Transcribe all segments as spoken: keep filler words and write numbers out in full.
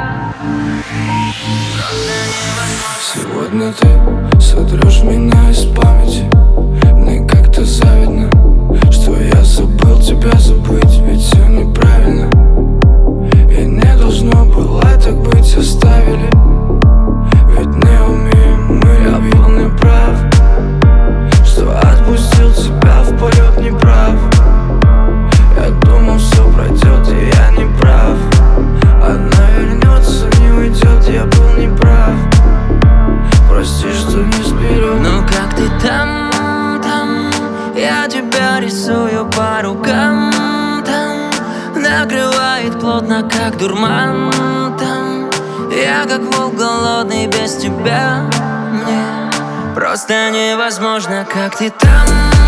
Сегодня ты сотрешь меня из памяти. Мне как-то завидно, что я забыл тебя забыть. Ведь все неправильно, и не должно было так быть. Оставили, ведь не умеем мы. Я был неправ, что отпустил тебя в полет неправ. Я думал, все пройдет, и я не прав. Она вернется, не уйдет, я был неправ. Прости, что не сберег. Ну как ты там, там? Я тебя рисую по рукам. Там накрывает плотно, как дурман. Там я как волк голодный без тебя. Мне просто невозможно. Как ты там,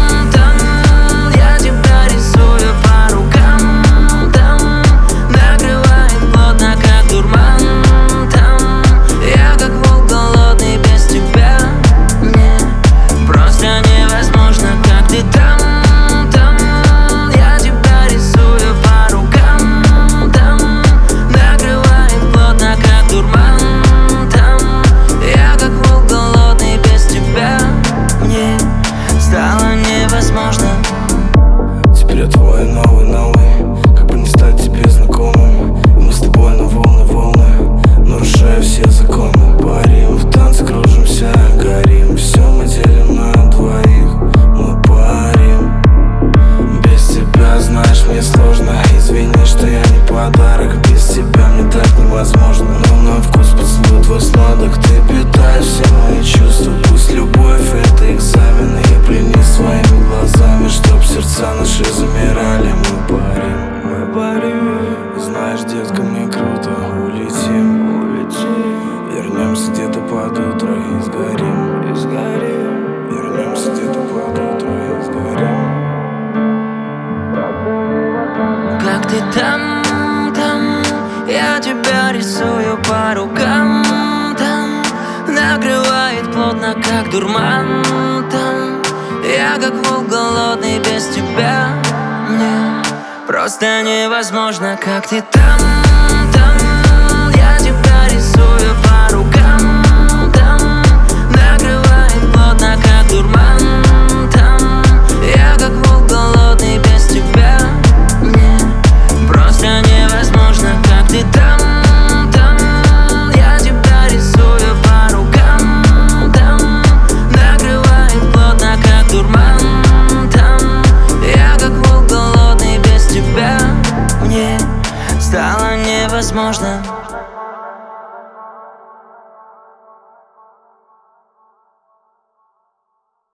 там? Я тебя рисую по рукам. Там накрывает плотно, как дурман. Там я как волк голодный без тебя. Мне просто невозможно. Как ты там, там? Я тебя рисую по рукам. Там накрывает плотно, как дурман. Там я как волк голодный без тебя. Мне стало невозможно. Теперь я твой новый, новый. Как бы не стать тебе знакомым. И мы с тобой на волны, волны, нарушая все законы. Парим в танце, кружимся, горим. Все мы делим на двоих. Мы парим. Без тебя, знаешь, мне сложно. Извини, что я не подарок. Без тебя мне так невозможно. Но на вкус поцелуй твой сладок. Ты питаешь все мои чувства. Пусть любовь это экзамен. И пленись своими глазами, чтоб сердца наши замирали. Мы парим, мы парим. Знаешь, детка, мне круто. Улетим, улетим. Вернемся где-то под утро и сгорим, и сгорим. Вернемся где-то под утро и сгорим. Как ты там, там? Я тебя рисую по рукам. Там накрывает плотно, как дурман. Там я как волк голодный без тебя. Мне просто невозможно. Как ты там, там? Я тебя рисую по рукам. Там накрывает плотно, как дурман. Там я как волк голодный без тебя. Мне просто невозможно. Как ты там, там? Я тебя рисую по рукам. Там накрывает плотно, как дурман. Там я как волк голодный без тебя. Мне стало невозможно.